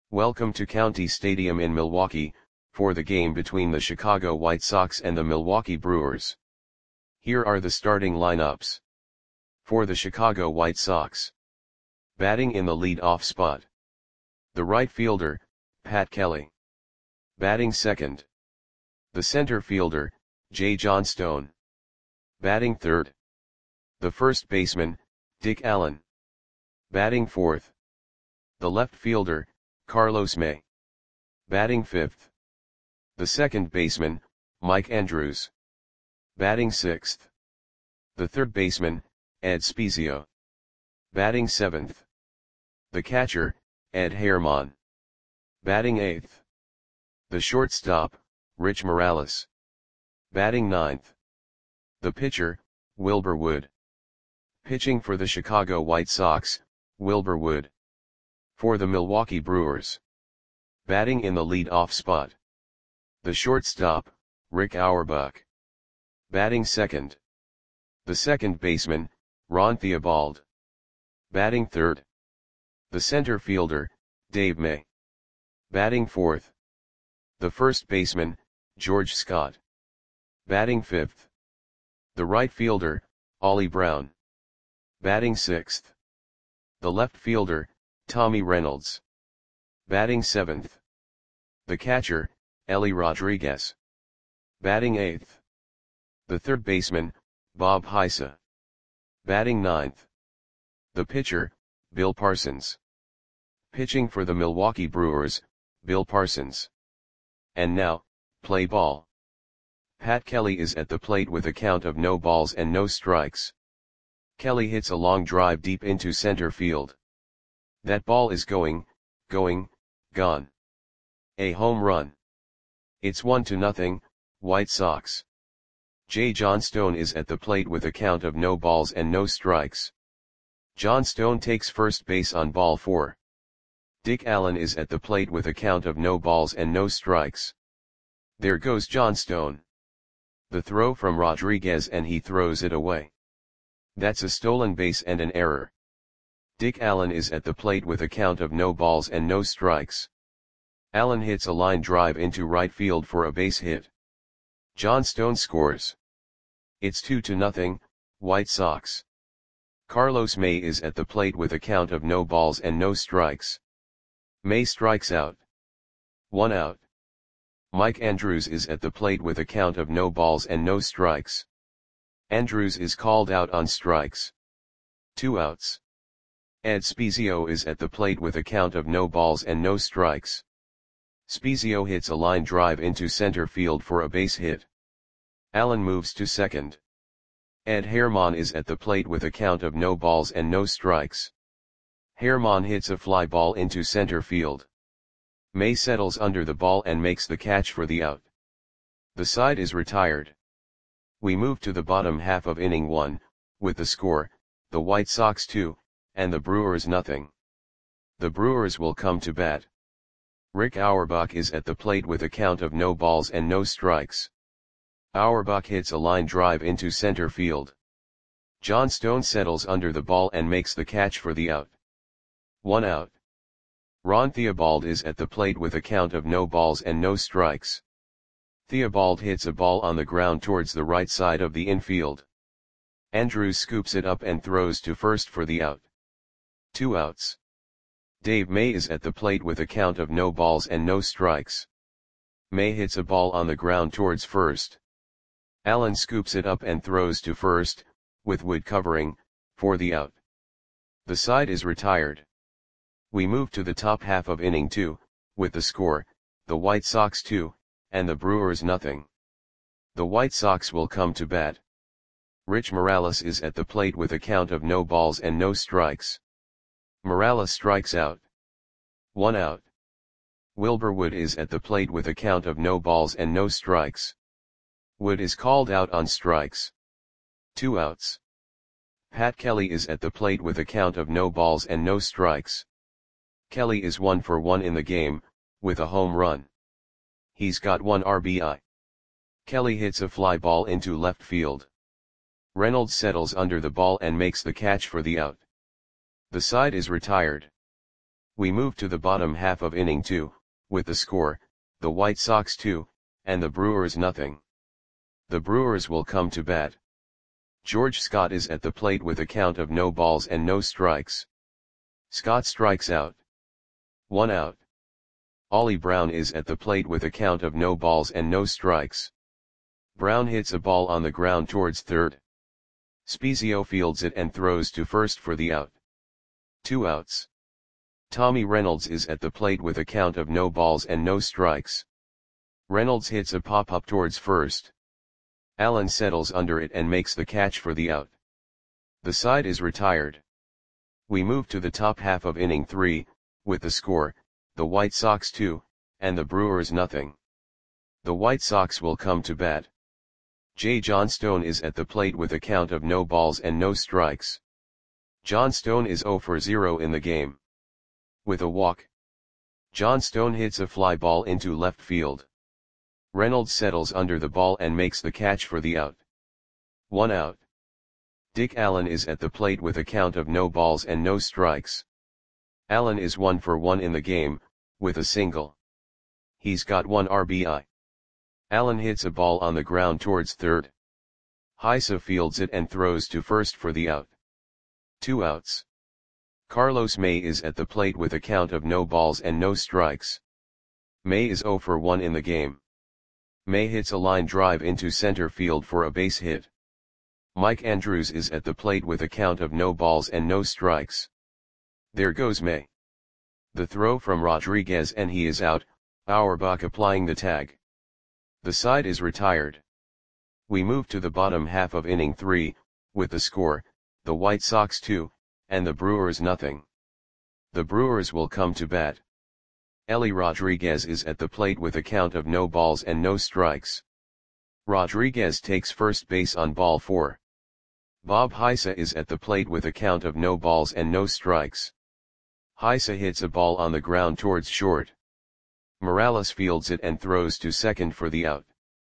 Welcome to County Stadium in Milwaukee, for the game between the Chicago White Sox and the Milwaukee Brewers. Here are the starting lineups. For the Chicago White Sox. Batting in the lead-off spot. The right fielder, Pat Kelly. Batting second. The center fielder, Jay Johnstone. Batting third. The first baseman, Dick Allen. Batting fourth. The left fielder, Carlos May. Batting fifth. The second baseman, Mike Andrews. Batting sixth. The third baseman, Ed Spiezio. Batting seventh. The catcher, Ed Herman. Batting eighth. The shortstop, Rich Morales. Batting ninth. The pitcher, Wilbur Wood. Pitching for the Chicago White Sox, Wilbur Wood. For the Milwaukee Brewers. Batting in the lead-off spot. The shortstop, Rick Auerbach. Batting second. The second baseman, Ron Theobald. Batting third. The center fielder, Dave May. Batting fourth. The first baseman, George Scott. Batting fifth. The right fielder, Ollie Brown. Batting sixth. The left fielder, Tommy Reynolds. Batting seventh. The catcher, Ellie Rodriguez. Batting eighth. The third baseman, Bob Heisa. Batting ninth. The pitcher, Bill Parsons. Pitching for the Milwaukee Brewers, Bill Parsons. And now, play ball. Pat Kelly is at the plate with a count of no balls and no strikes. Kelly hits a long drive deep into center field. That ball is gone. A home run. It's 1-0, White Sox. Jay Johnstone is at the plate with a count of no balls and no strikes. Johnstone takes first base on ball 4. Dick Allen is at the plate with a count of no balls and no strikes. There goes Johnstone. The throw from Rodriguez and he throws it away. That's a stolen base and an error. Dick Allen is at the plate with a count of no balls and no strikes. Allen hits a line drive into right field for a base hit. Johnstone scores. It's 2-0, White Sox. Carlos May is at the plate with a count of no balls and no strikes. May strikes out. 1 out. Mike Andrews is at the plate with a count of no balls and no strikes. Andrews is called out on strikes. 2 outs. Ed Spiezio is at the plate with a count of no balls and no strikes. Spiezio hits a line drive into center field for a base hit. Allen moves to second. Ed Herman is at the plate with a count of no balls and no strikes. Herman hits a fly ball into center field. May settles under the ball and makes the catch for the out. The side is retired. We move to the bottom half of inning 1, with the score, the White Sox 2, and the Brewers nothing. The Brewers will come to bat. Rick Auerbach is at the plate with a count of no balls and no strikes. Auerbach hits a line drive into center field. Johnstone settles under the ball and makes the catch for the out. 1 out. Ron Theobald is at the plate with a count of no balls and no strikes. Theobald hits a ball on the ground towards the right side of the infield. Andrews scoops it up and throws to first for the out. 2 outs. Dave May is at the plate with a count of no balls and no strikes. May hits a ball on the ground towards first. Allen scoops it up and throws to first, with Wood covering, for the out. The side is retired. We move to the top half of inning 2, with the score, the White Sox 2, and the Brewers nothing. The White Sox will come to bat. Rich Morales is at the plate with a count of no balls and no strikes. Morales strikes out. 1 out. Wilbur Wood is at the plate with a count of no balls and no strikes. Wood is called out on strikes. 2 outs. Pat Kelly is at the plate with a count of no balls and no strikes. Kelly is 1 for 1 in the game, with a home run. He's got 1 RBI. Kelly hits a fly ball into left field. Reynolds settles under the ball and makes the catch for the out. The side is retired. We move to the bottom half of inning 2, with the score, the White Sox 2, and the Brewers nothing. The Brewers will come to bat. George Scott is at the plate with a count of no balls and no strikes. Scott strikes out. 1 out. Ollie Brown is at the plate with a count of no balls and no strikes. Brown hits a ball on the ground towards third. Spezio fields it and throws to first for the out. 2 outs. Tommy Reynolds is at the plate with a count of no balls and no strikes. Reynolds hits a pop-up towards first. Allen settles under it and makes the catch for the out. The side is retired. We move to the top half of inning 3, with the score, the White Sox 2, and the Brewers nothing. The White Sox will come to bat. J. Johnstone is at the plate with a count of no balls and no strikes. Johnstone is 0 for 0 in the game. With a walk, Johnstone hits a fly ball into left field. Reynolds settles under the ball and makes the catch for the out. 1 out. Dick Allen is at the plate with a count of no balls and no strikes. Allen is 1 for 1 in the game, with a single. He's got 1 RBI. Allen hits a ball on the ground towards third. Heisa fields it and throws to first for the out. 2 outs. Carlos May is at the plate with a count of no balls and no strikes. May is 0 for 1 in the game. May hits a line drive into center field for a base hit. Mike Andrews is at the plate with a count of no balls and no strikes. There goes May. The throw from Rodriguez and he is out, Auerbach applying the tag. The side is retired. We move to the bottom half of inning 3, with the score, the White Sox 2, and the Brewers nothing. The Brewers will come to bat. Ellie Rodriguez is at the plate with a count of no balls and no strikes. Rodriguez takes first base on ball 4. Bob Heisa is at the plate with a count of no balls and no strikes. Heisa hits a ball on the ground towards short. Morales fields it and throws to second for the out.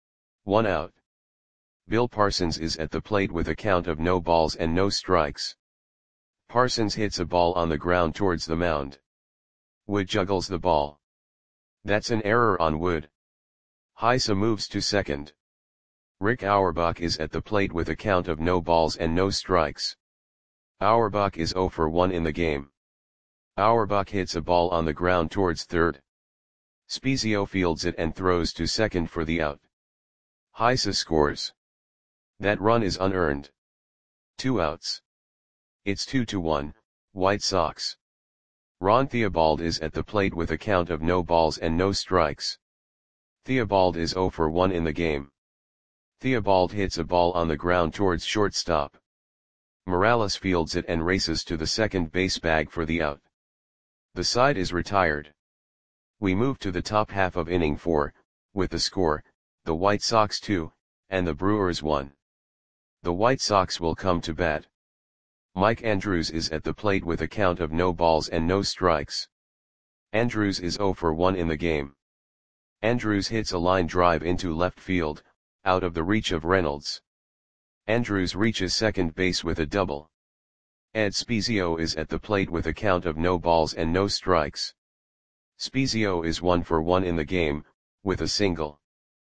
1 out. Bill Parsons is at the plate with a count of no balls and no strikes. Parsons hits a ball on the ground towards the mound. Wood juggles the ball. That's an error on Wood. Heisa moves to second. Rick Auerbach is at the plate with a count of no balls and no strikes. Auerbach is 0 for 1 in the game. Auerbach hits a ball on the ground towards third. Spezio fields it and throws to second for the out. Heisa scores. That run is unearned. 2 outs. It's 2-1, White Sox. Ron Theobald is at the plate with a count of no balls and no strikes. Theobald is 0 for 1 in the game. Theobald hits a ball on the ground towards shortstop. Morales fields it and races to the second base bag for the out. The side is retired. We move to the top half of inning 4, with the score, the White Sox 2, and the Brewers 1. The White Sox will come to bat. Mike Andrews is at the plate with a count of no balls and no strikes. Andrews is 0 for 1 in the game. Andrews hits a line drive into left field, out of the reach of Reynolds. Andrews reaches second base with a double. Ed Spezio is at the plate with a count of no balls and no strikes. Spezio is 1 for 1 in the game, with a single.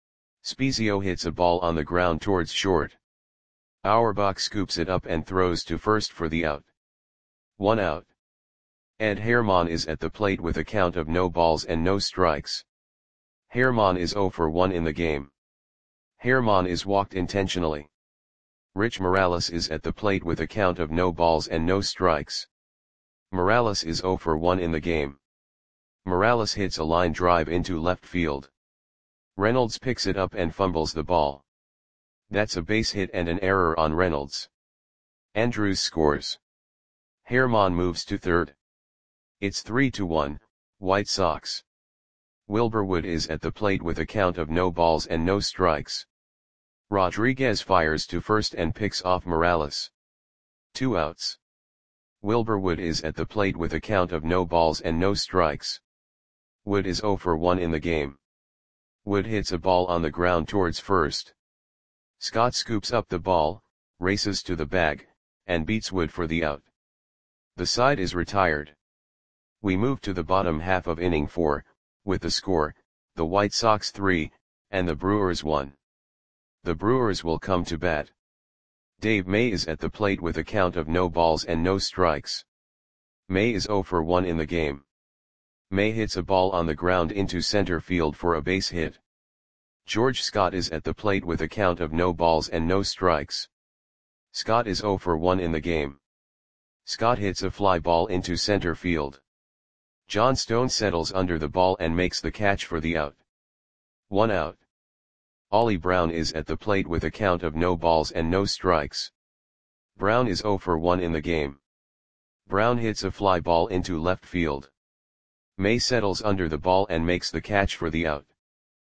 Spezio hits a ball on the ground towards short. Auerbach scoops it up and throws to first for the out. 1 out. Ed Herman is at the plate with a count of no balls and no strikes. Herman is 0 for 1 in the game. Herman is walked intentionally. Rich Morales is at the plate with a count of no balls and no strikes. Morales is 0 for 1 in the game. Morales hits a line drive into left field. Reynolds picks it up and fumbles the ball. That's a base hit and an error on Reynolds. Andrews scores. Herman moves to third. It's 3-1, White Sox. Wilbur Wood is at the plate with a count of no balls and no strikes. Rodriguez fires to first and picks off Morales. 2 outs. Wilbur Wood is at the plate with a count of no balls and no strikes. Wood is 0 for 1 in the game. Wood hits a ball on the ground towards first. Scott scoops up the ball, races to the bag, and beats Wood for the out. The side is retired. We move to the bottom half of inning 4, with the score, the White Sox 3, and the Brewers 1. The Brewers will come to bat. Dave May is at the plate with a count of no balls and no strikes. May is 0 for 1 in the game. May hits a ball on the ground into center field for a base hit. George Scott is at the plate with a count of no balls and no strikes. Scott is 0 for 1 in the game. Scott hits a fly ball into center field. John Stone settles under the ball and makes the catch for the out. 1 out. Ollie Brown is at the plate with a count of no balls and no strikes. Brown is 0 for 1 in the game. Brown hits a fly ball into left field. May settles under the ball and makes the catch for the out.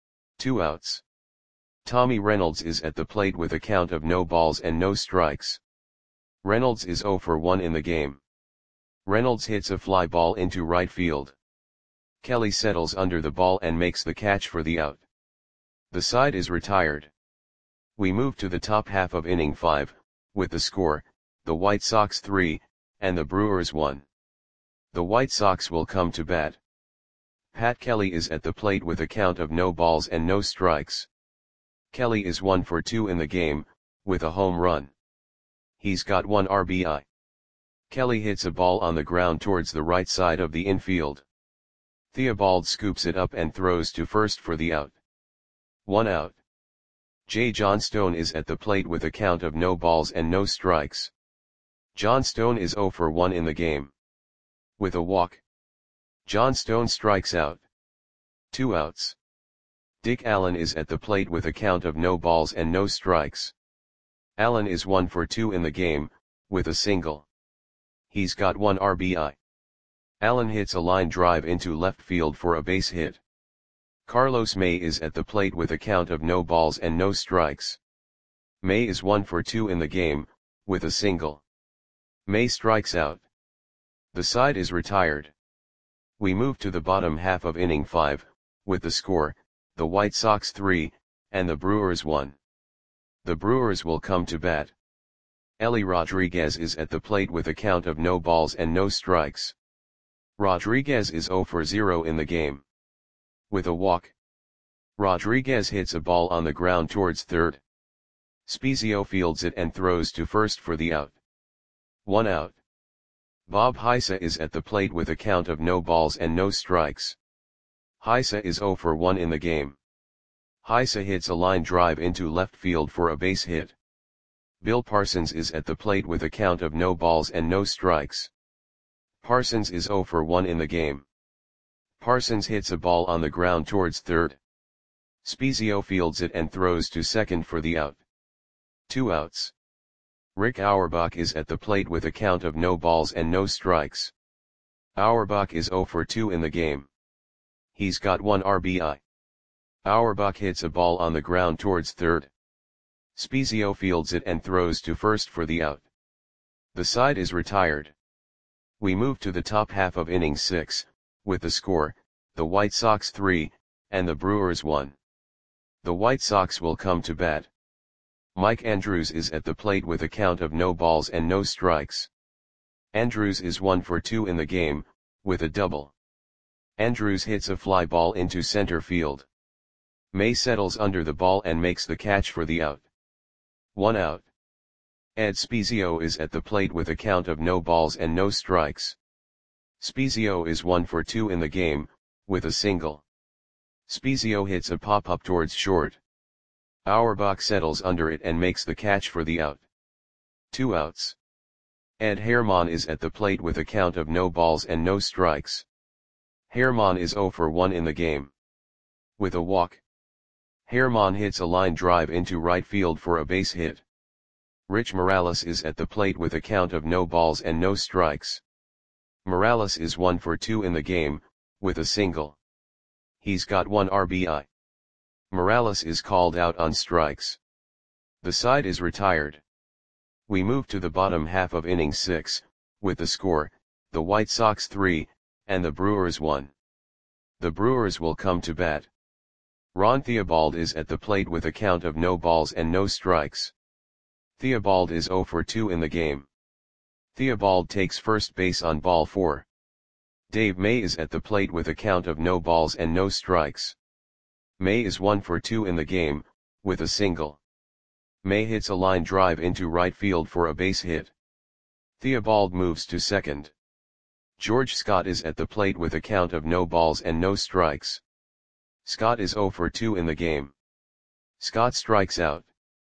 2 outs. Tommy Reynolds is at the plate with a count of no balls and no strikes. Reynolds is 0 for 1 in the game. Reynolds hits a fly ball into right field. Kelly settles under the ball and makes the catch for the out. The side is retired. We move to the top half of inning 5, with the score, the White Sox 3, and the Brewers 1. The White Sox will come to bat. Pat Kelly is at the plate with a count of no balls and no strikes. Kelly is 1 for 2 in the game, with a home run. He's got 1 RBI. Kelly hits a ball on the ground towards the right side of the infield. Theobald scoops it up and throws to first for the out. 1 out. J. John Stone is at the plate with a count of no balls and no strikes. John Stone is 0 for 1 in the game. With a walk, John Stone strikes out. 2 outs. Dick Allen is at the plate with a count of no balls and no strikes. Allen is 1 for 2 in the game, with a single. He's got 1 RBI. Allen hits a line drive into left field for a base hit. Carlos May is at the plate with a count of no balls and no strikes. May is 1 for 2 in the game, with a single. May strikes out. The side is retired. We move to the bottom half of inning 5, with the score, the White Sox 3, and the Brewers 1. The Brewers will come to bat. Ellie Rodriguez is at the plate with a count of no balls and no strikes. Rodriguez is 0 for 0 in the game. With a walk, Rodriguez hits a ball on the ground towards third. Spezio fields it and throws to first for the out. 1 out. Bob Heisa is at the plate with a count of no balls and no strikes. Heisa is 0 for 1 in the game. Heisa hits a line drive into left field for a base hit. Bill Parsons is at the plate with a count of no balls and no strikes. Parsons is 0 for 1 in the game. Parsons hits a ball on the ground towards third. Spezio fields it and throws to second for the out. 2 outs. Rick Auerbach is at the plate with a count of no balls and no strikes. Auerbach is 0 for 2 in the game. He's got 1 RBI. Auerbach hits a ball on the ground towards third. Spezio fields it and throws to first for the out. The side is retired. We move to the top half of inning 6, with the score, the White Sox 3, and the Brewers 1. The White Sox will come to bat. Mike Andrews is at the plate with a count of no balls and no strikes. Andrews is 1 for 2 in the game, with a double. Andrews hits a fly ball into center field. May settles under the ball and makes the catch for the out. 1 out. Ed Spezio is at the plate with a count of no balls and no strikes. Spezio is 1 for 2 in the game, with a single. Spezio hits a pop-up towards short. Auerbach settles under it and makes the catch for the out. 2 outs. Ed Herman is at the plate with a count of no balls and no strikes. Herman is 0 for 1 in the game. With a walk, Herman hits a line drive into right field for a base hit. Rich Morales is at the plate with a count of no balls and no strikes. Morales is 1 for 2 in the game, with a single. He's got 1 RBI. Morales is called out on strikes. The side is retired. We move to the bottom half of inning 6, with the score, the White Sox 3, and the Brewers 1. The Brewers will come to bat. Ron Theobald is at the plate with a count of no balls and no strikes. Theobald is 0 for 2 in the game. Theobald takes first base on ball 4. Dave May is at the plate with a count of no balls and no strikes. May is 1 for 2 in the game, with a single. May hits a line drive into right field for a base hit. Theobald moves to second. George Scott is at the plate with a count of no balls and no strikes. Scott is 0 for 2 in the game. Scott strikes out.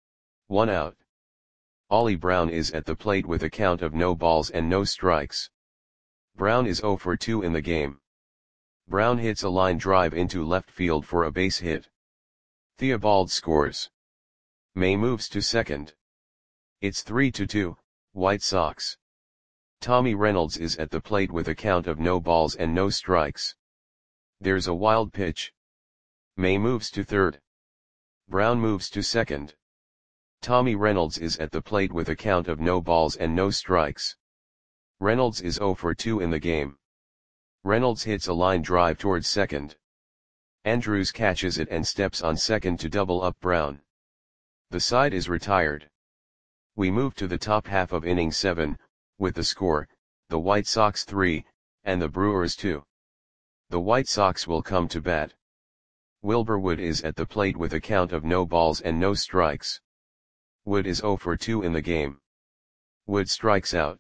1 out. Ollie Brown is at the plate with a count of no balls and no strikes. Brown is 0 for 2 in the game. Brown hits a line drive into left field for a base hit. Theobald scores. May moves to second. It's 3-2, White Sox. Tommy Reynolds is at the plate with a count of no balls and no strikes. There's a wild pitch. May moves to third. Brown moves to second. Tommy Reynolds is at the plate with a count of no balls and no strikes. Reynolds is 0 for 2 in the game. Reynolds hits a line drive towards second. Andrews catches it and steps on second to double up Brown. The side is retired. We move to the top half of inning 7, with the score, the White Sox 3, and the Brewers 2. The White Sox will come to bat. Wilbur Wood is at the plate with a count of no balls and no strikes. Wood is 0 for 2 in the game. Wood strikes out.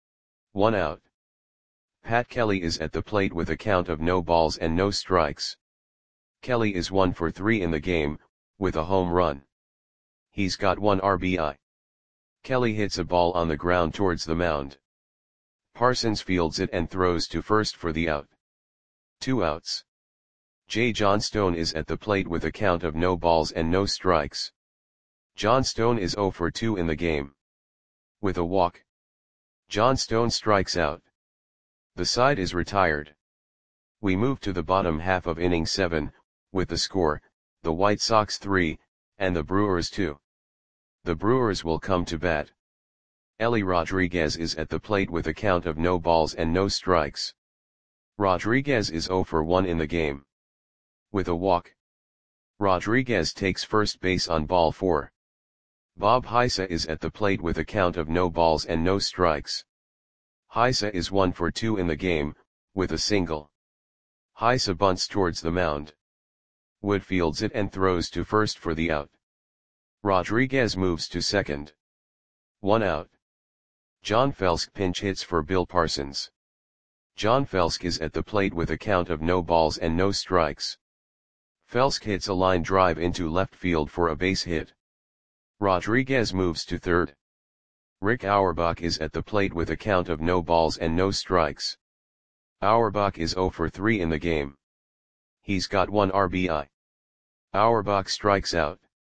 1 out. Pat Kelly is at the plate with a count of no balls and no strikes. Kelly is 1 for 3 in the game, with a home run. He's got 1 RBI. Kelly hits a ball on the ground towards the mound. Parsons fields it and throws to first for the out. 2 outs. J. Johnstone is at the plate with a count of no balls and no strikes. Johnstone is 0 for 2 in the game. With a walk. Johnstone strikes out. The side is retired. We move to the bottom half of inning 7, with the score, the White Sox 3, and the Brewers 2. The Brewers will come to bat. Ellie Rodriguez is at the plate with a count of no balls and no strikes. Rodriguez is 0 for 1 in the game. With a walk. Rodriguez takes first base on ball 4. Bob Heisa is at the plate with a count of no balls and no strikes. Heisa is 1 for 2 in the game, with a single. Heisa bunts towards the mound. Wood fields it and throws to first for the out. Rodriguez moves to second. 1 out. John Felsk pinch hits for Bill Parsons. John Felsk is at the plate with a count of no balls and no strikes. Felsk hits a line drive into left field for a base hit. Rodriguez moves to third. Rick Auerbach is at the plate with a count of no balls and no strikes. Auerbach is 0 for 3 in the game. He's got 1 RBI. Auerbach strikes out.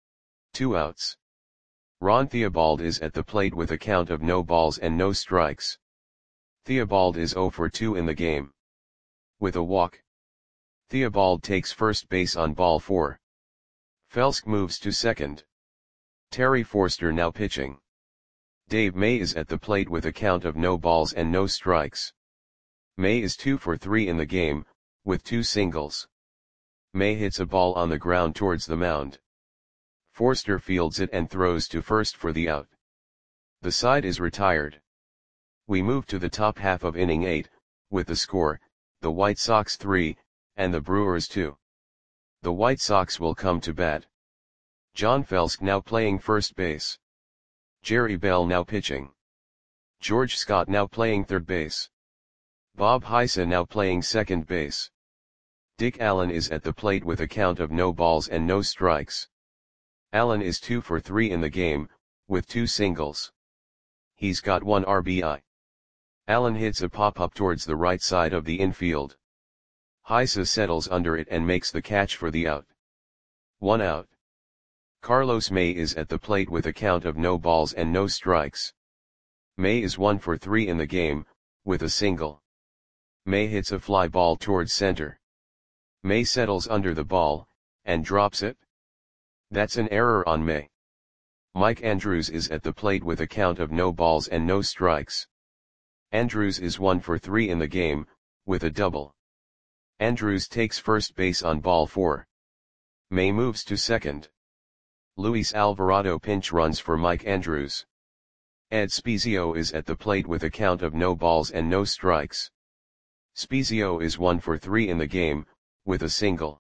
2 outs. Ron Theobald is at the plate with a count of no balls and no strikes. Theobald is 0 for 2 in the game. With a walk. Theobald takes first base on ball 4. Felsk moves to second. Terry Forster now pitching. Dave May is at the plate with a count of no balls and no strikes. May is 2 for 3 in the game, with 2 singles. May hits a ball on the ground towards the mound. Forster fields it and throws to first for the out. The side is retired. We move to the top half of inning 8, with the score, the White Sox 3, and the Brewers 2. The White Sox will come to bat. John Felsk now playing first base. Jerry Bell now pitching. George Scott now playing third base. Bob Heisa now playing second base. Dick Allen is at the plate with a count of no balls and no strikes. Allen is 2 for 3 in the game, with 2 singles. He's got 1 RBI. Allen hits a pop-up towards the right side of the infield. Heisa settles under it and makes the catch for the out. 1 out. Carlos May is at the plate with a count of no balls and no strikes. May is 1 for 3 in the game, with a single. May hits a fly ball towards center. May settles under the ball, and drops it. That's an error on May. Mike Andrews is at the plate with a count of no balls and no strikes. Andrews is 1 for 3 in the game, with a double. Andrews takes first base on ball 4. May moves to second. Luis Alvarado pinch runs for Mike Andrews. Ed Spezio is at the plate with a count of no balls and no strikes. Spezio is 1 for 3 in the game, with a single.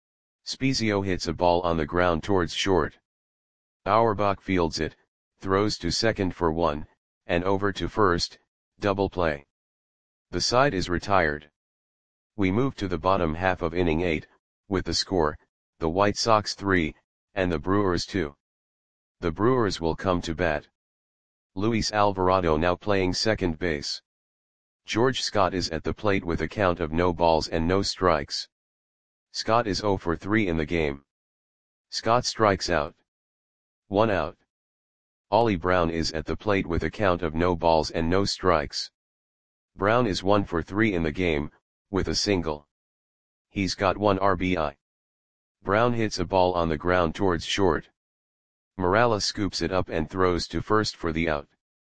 Spezio hits a ball on the ground towards short. Auerbach fields it, throws to second for 1, and over to first, double play. The side is retired. We move to the bottom half of inning 8, with the score, the White Sox 3, and the Brewers 2. The Brewers will come to bat. Luis Alvarado now playing second base. George Scott is at the plate with a count of no balls and no strikes. Scott is 0 for 3 in the game. Scott strikes out. 1 out. Ollie Brown is at the plate with a count of no balls and no strikes. Brown is 1 for 3 in the game, with a single. He's got 1 RBI. Brown hits a ball on the ground towards short. Morales scoops it up and throws to first for the out.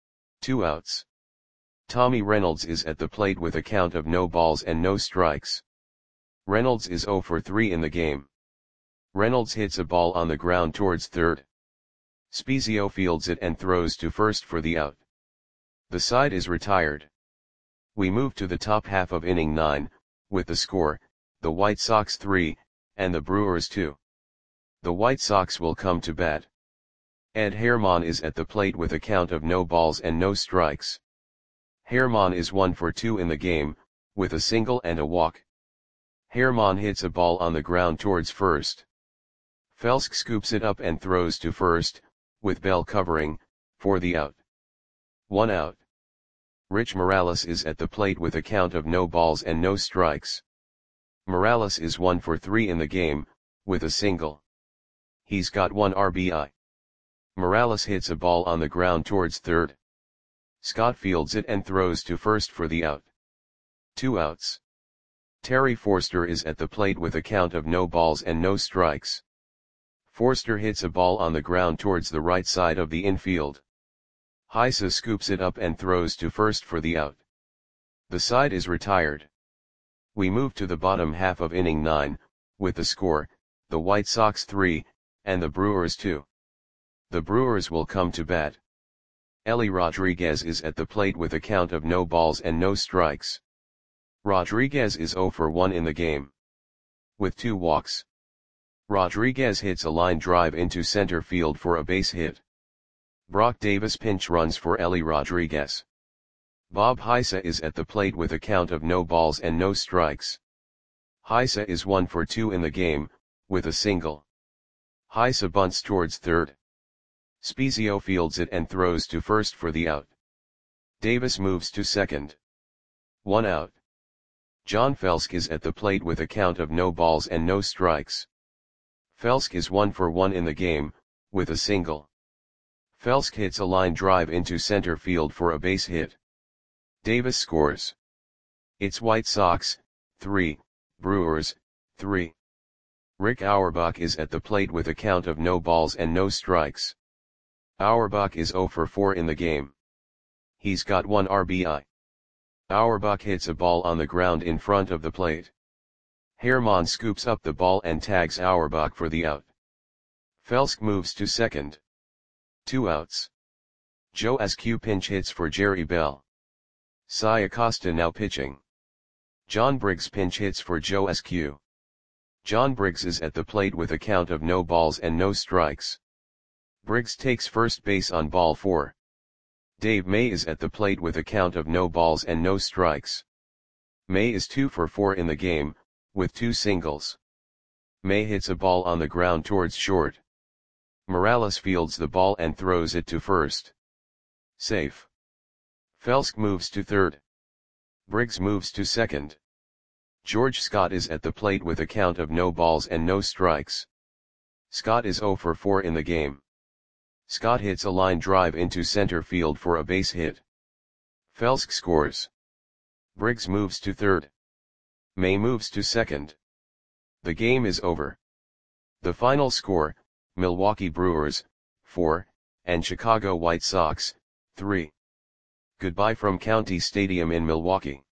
2 outs. Tommy Reynolds is at the plate with a count of no balls and no strikes. Reynolds is 0 for 3 in the game. Reynolds hits a ball on the ground towards third. Spezio fields it and throws to first for the out. The side is retired. We move to the top half of inning 9, with the score, the White Sox 3, and the Brewers 2. The White Sox will come to bat. Ed Herman is at the plate with a count of no balls and no strikes. Herman is 1 for 2 in the game, with a single and a walk. Herman hits a ball on the ground towards first. Felsk scoops it up and throws to first, with Bell covering, for the out. 1 out. Rich Morales is at the plate with a count of no balls and no strikes. Morales is 1 for 3 in the game, with a single. He's got 1 RBI. Morales hits a ball on the ground towards third. Scott fields it and throws to first for the out. 2 outs. Terry Forster is at the plate with a count of no balls and no strikes. Forster hits a ball on the ground towards the right side of the infield. Heise scoops it up and throws to first for the out. The side is retired. We move to the bottom half of inning 9, with the score, the White Sox 3, and the Brewers 2. The Brewers will come to bat. Ellie Rodriguez is at the plate with a count of no balls and no strikes. Rodriguez is 0 for 1 in the game. With 2 walks. Rodriguez hits a line drive into center field for a base hit. Brock Davis pinch runs for Ellie Rodriguez. Bob Heise is at the plate with a count of no balls and no strikes. Heise is 1 for 2 in the game, with a single. Heise bunts towards third. Spezio fields it and throws to first for the out. Davis moves to second. 1 out. John Felsk is at the plate with a count of no balls and no strikes. Felsk is 1 for 1 in the game, with a single. Felsk hits a line drive into center field for a base hit. Davis scores. It's White Sox, 3, Brewers, 3. Rick Auerbach is at the plate with a count of no balls and no strikes. Auerbach is 0 for 4 in the game. He's got 1 RBI. Auerbach hits a ball on the ground in front of the plate. Herman scoops up the ball and tags Auerbach for the out. Felsk moves to second. 2 outs. Joe Askew pinch hits for Jerry Bell. Cy Acosta now pitching. John Briggs pinch hits for Joe Askew. John Briggs is at the plate with a count of no balls and no strikes. Briggs takes first base on ball 4. Dave May is at the plate with a count of no balls and no strikes. May is 2 for 4 in the game, with 2 singles. May hits a ball on the ground towards short. Morales fields the ball and throws it to first. Safe. Felsk moves to third. Briggs moves to second. George Scott is at the plate with a count of no balls and no strikes. Scott is 0 for 4 in the game. Scott hits a line drive into center field for a base hit. Felsk scores. Briggs moves to third. May moves to second. The game is over. The final score, Milwaukee Brewers, 4, and Chicago White Sox, 3. Goodbye from County Stadium in Milwaukee.